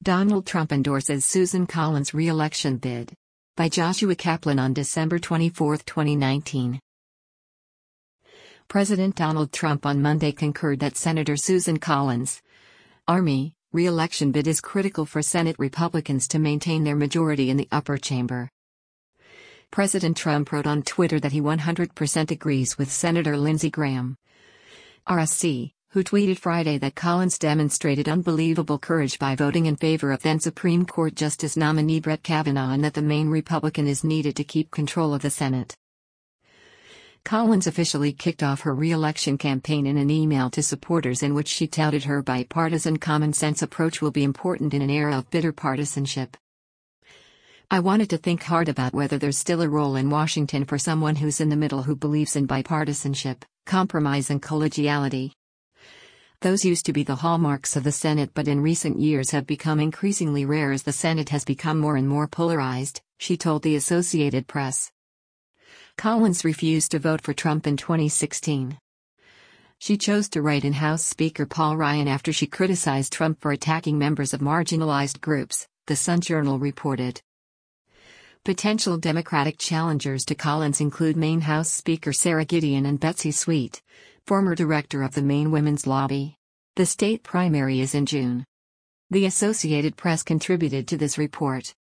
Donald Trump endorses Susan Collins' re-election bid. By Joshua Kaplan on December 24, 2019. President Donald Trump on Monday concurred that Senator Susan Collins' Army re-election bid is critical for Senate Republicans to maintain their majority in the upper chamber. President Trump wrote on Twitter that he 100% agrees with Senator Lindsey Graham, RSC, who tweeted Friday that Collins demonstrated unbelievable courage by voting in favor of then Supreme Court Justice nominee Brett Kavanaugh and that the Maine Republican is needed to keep control of the Senate. Collins officially kicked off her re-election campaign in an email to supporters in which she touted her bipartisan common-sense approach will be important in an era of bitter partisanship. I wanted to think hard about whether there's still a role in Washington for someone who's in the middle who believes in bipartisanship, compromise and collegiality. Those used to be the hallmarks of the Senate but in recent years have become increasingly rare as the Senate has become more and more polarized, she told the Associated Press. Collins refused to vote for Trump in 2016. She chose to write in House Speaker Paul Ryan after she criticized Trump for attacking members of marginalized groups, the Sun Journal reported. Potential Democratic challengers to Collins include Maine House Speaker Sarah Gideon and Betsy Sweet, former director of the Maine Women's Lobby. The state primary is in June. The Associated Press contributed to this report.